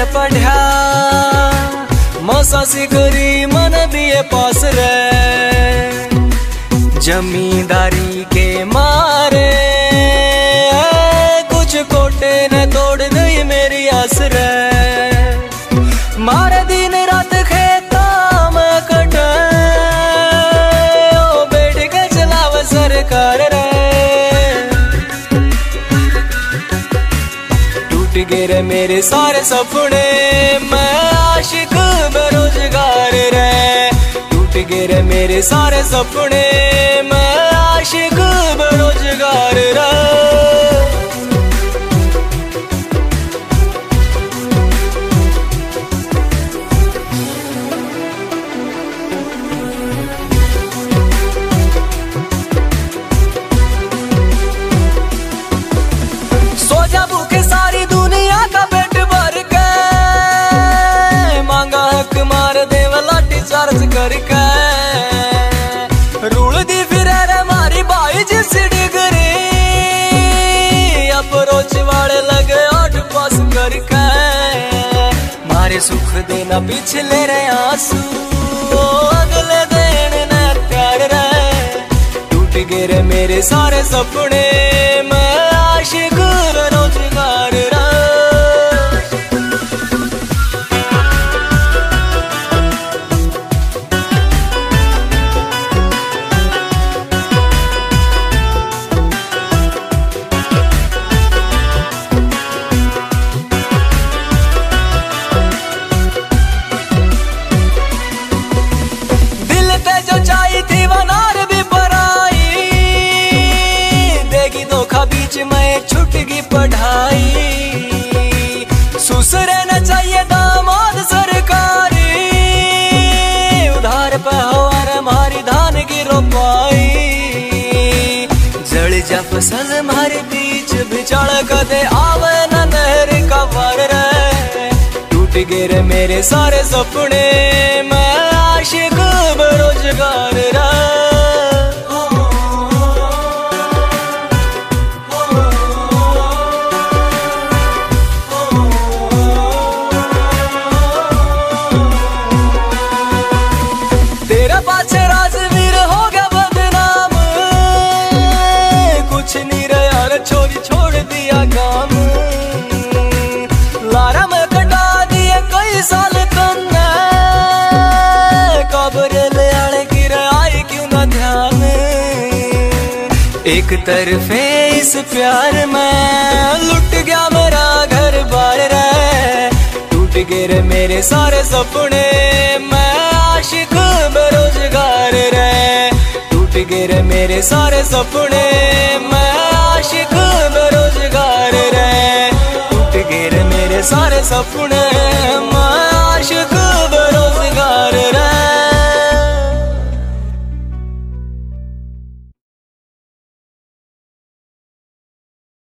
पढ़ा मसासी करी मन दिए पास रे जमींदारी के मारे कुछ कोटे ने तोड़ दी मेरी आस रे मारे दिन रात खेता में कटे ओ बैठ के चलाव सरकार रे टूट गए रे मेरे सारे सपने मैं आशिक बेरोजगार रे टूट गए रे मेरे सारे सपने मैं आशिक बेरोजगार रे सोचा भूखे सारी दुनिया का पेट भर के मांगा हक मार देव लाठी चार्ज करके रूल दी फिर मारी भाई जिस डिग्री अप्रोच वाले लगे 8 पास करके मारे सुख देना पिछले रे आंसू अगले दिन न प्यार रे टूट गए रे मेरे सारे सपने मैं आशिक बेरोजगार रे में छुटगी पढ़ाई सुसरे न चाहिए दामाद सरकारी उधार पे हो हमारी धान की रोपाई जड़ जा फसल हमारे बीच बिचड़ कदे आवे न नहर का वार रे टूट गए रे मेरे सारे सपने मैं आशिक बेरोजगार रे पाछे राजवीर हो गया बदनाम कुछ नहीं रहा रे छोरी छोड़ दिया काम लारा में कटा दिए कई साल तन्ने कब्र ले आने की आई क्यों ना ध्यान एक तरफे इस प्यार में लुट गया मेरा घर बार रे टूट गए रे मेरे सारे सपने मैं आशिक बेरोजगार रे टूट गए रे मेरे सारे सपने मैं आशिक बेरोजगार रे टूट गए रे मेरे सारे सपने मैं आशिक